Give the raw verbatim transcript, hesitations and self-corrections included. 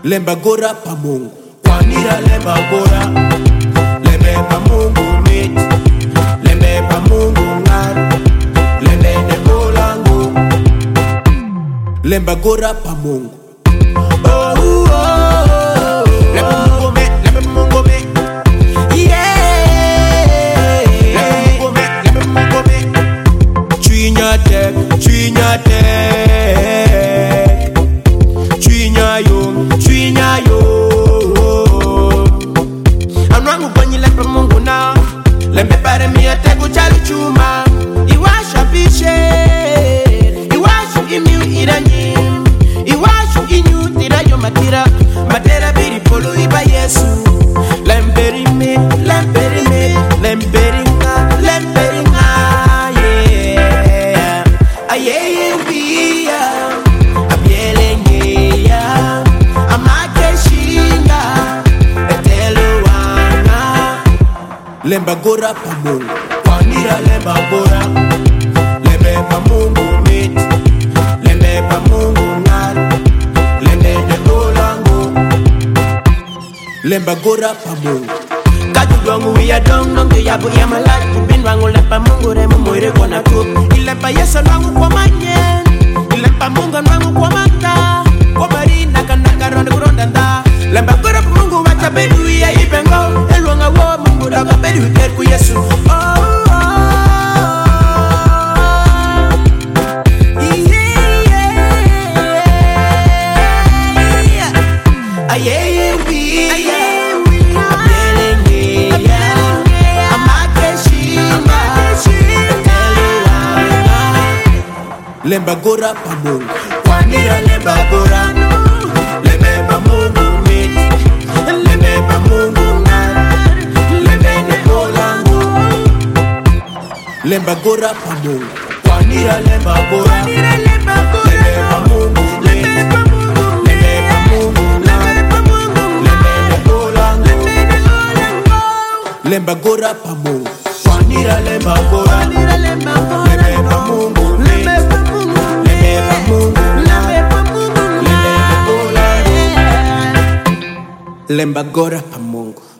lemba gora pa Mungu. Kwanira lemba gora, lembe pa Mungu mit, lembe pa Mungu ngar, lembe ne bolangu, lemba gora pa Mungu. Oh, oh, oh, lemba Mungu mit, lemba Mungu mit, yeah, lemba Mungu mit, lemba Mungu mit. Chinya tek, chinya tek, chinya yo, chinya yo. Anwangu kwenye lemba Mungu na, lembe pare mi ategu chali chuma. Iwasha pishe, iwashu imiu iranyi, iwashu inyu tira yo matira, matera biri polo iba Yesu. Lemberi me, lemberi me, lemberi nga, lemberi nga, yeah. Aye biya, abiele ngeya, amake shinga, etelo wana. Lemba gora pa Mungu, kwanira lemba gora, lembe pa Mungu mit, lembe pa Mungu ngal, lembe de bolangu, lemba gora pa Mungu. Kajudwangu wiya dong dong ke yabu ya malak, binwangu lemba Mungu remu moire kona kup. Ilemba Yesu nwangu kwa manyen, ilemba Mungu nwangu kwa mata, kwa marina kanaka ronde kurondanda. Lemba gora pa Mungu wacha bedu ya ipengo, elwanga wo Mungu daga bedu kerku Yesu. Oh, oh, yeah, aye biya, abiele ngeya, amake shinga, etelo wana. Lemba gora pa Mungu, kwanira lemba gora, lembe pa Mungu mit, lembe pa Mungu ngar, lembe ne bolangu, lemba gora pa Mungu. Kwanira lemba gora, lembe pa Mungu mit, lembe pa Mungu ngar, lembe ne bolangu, lemba gora pa Mungu. Kwanira lemba gora, lembe pa Mungu mit, lembe pa Mungu ngar, lembe ne bolangu, lemba gora pa Mungu.